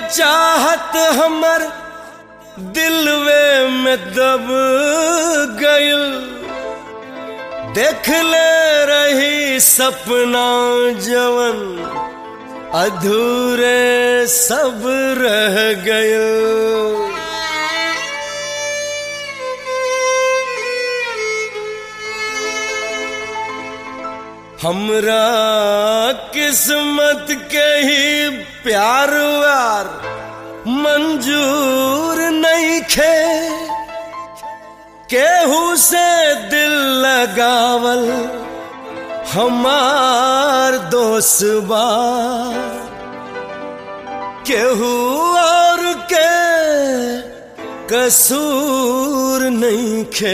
चाहत हमर दिलवे में दब गइल। देख ले रही सपना जवन अधूरे सब रह गइल। हमरा किस्मत के ही प्यार व्यार मंजूर नहीं खे। केहू से दिल लगावल हमार दोस्त बा। केहू और के कसूर नहीं खे।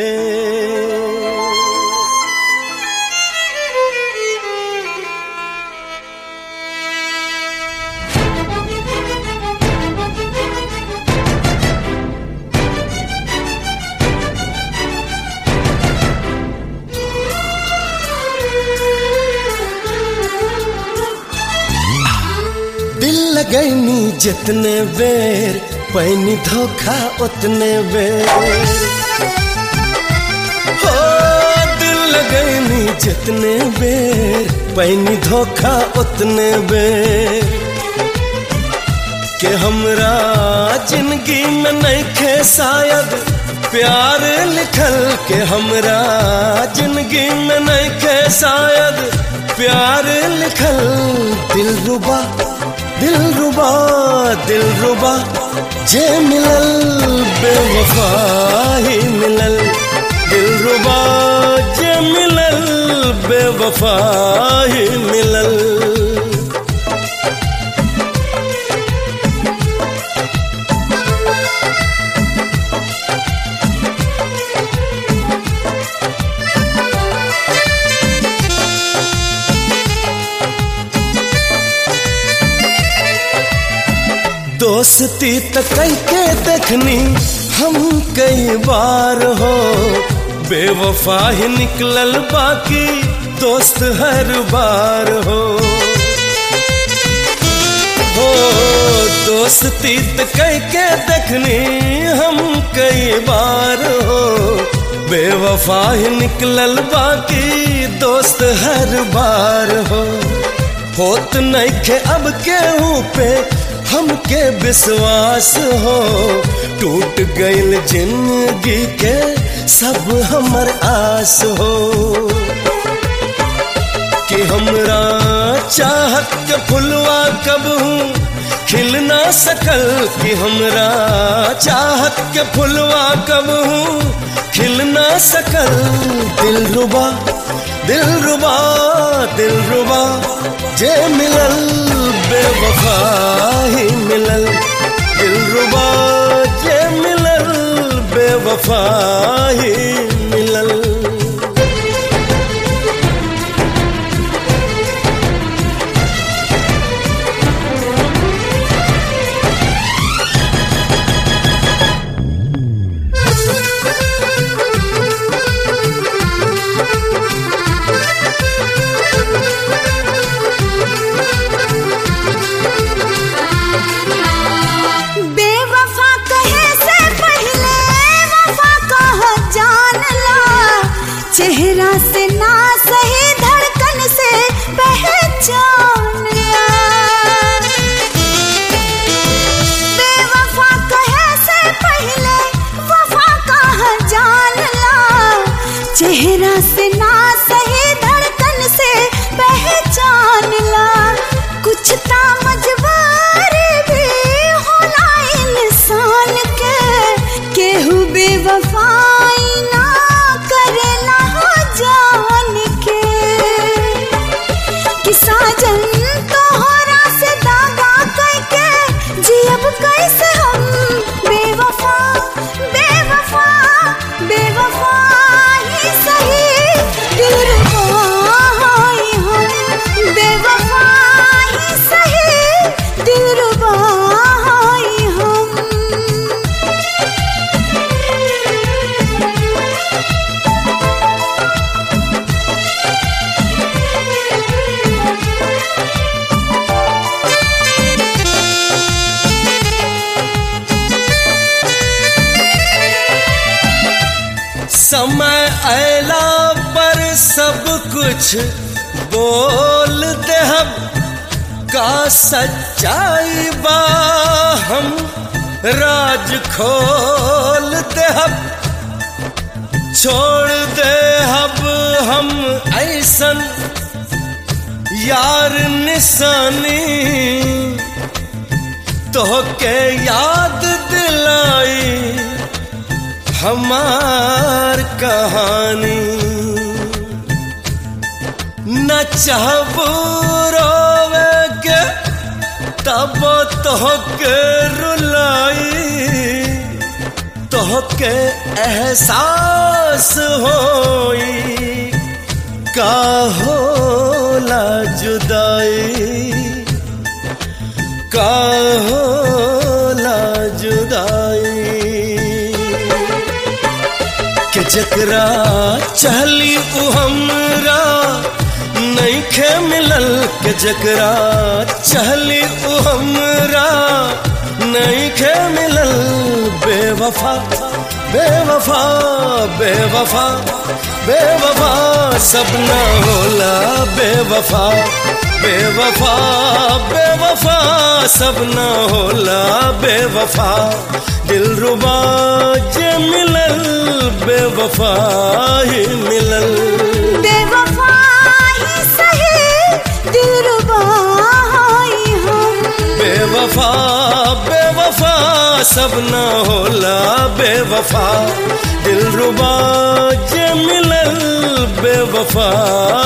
दिल लगैनी जितने बेर पैनी धोखा उतने बेर। हो दिल लगैनी जितने बेर पैनी धोखा उतने बेर। के हमरा जिंदगी में नहीं खे शायद प्यार लिखल। के हमरा जिंदगी में नहीं खे शायद प्यार लिखल। दिलरुबा दिलरुबा दिलरुबा जे मिलल बेवफा ही मिलल। दिलरुबा जे मिलल बेवफा ही मिलल। दोस्ती तो कई के देखनी हम कई बार हो। बेवफा ही निकलल बाकी दोस्त हर बार हो। दोस्ती तो कई के देखनी हम कई बार हो। बेवफा ही निकलल बाकी दोस्त हर बार हो। होत नहीं खे अब केहू पे हमके विश्वास हो। टूट गइल जिंदगी के सब हमर आस हो। कि हमरा चाहत के फुलवा कब हूँ खिल ना सकल। कि हमरा चाहत के फुलवा कब हूँ खिल ना सकल। दिलरुबा दिलरुबा दिलरुबा जे मिलल बेवफा ही मिलल। दिलरुबा जे मिलल बेवफा ही मिलल। चेहरा से ना सही धड़कन से पहचान लिया। बेवफा कहे से पहले वफा कहा जान ला। चेहरा से ना सही धड़कन से पहचान ला। कुछ ता मजबूरी भी होला इंसान के। केहू बेवफाई ना करेला जान के। कि साजन तोहरा से दागा करके जियब कैसे हम। बेवफा बेवफा बेवफा ही सही समय अयला पर सब कुछ बोल दे हम का सच्चाई बा हम राज खोल दे हम छोड़ दे अब हम ऐसन यार निशानी तो के याद दिलाई हमार कहानी न चाहबू रोवे के तब तो के रुलाई तो के एहसास होई का होला जुदाई का होला जुदाई के जकरा चहली उ हमरा नइखे मिलल के जकरा चहली उ हमरा नइखे मिलल बेवफा बेवफा बेवफा बेवफा सब न होला बेवफा बेवफा बेवफा सब न होला बेवफा दिलरुबा जे मिलल बेवफा ही मिलल बेवफा ही सही दिलरुबा ही हम बेवफा बेवफा सब न होला बेवफा दिलरुबा जे मिलल बेवफा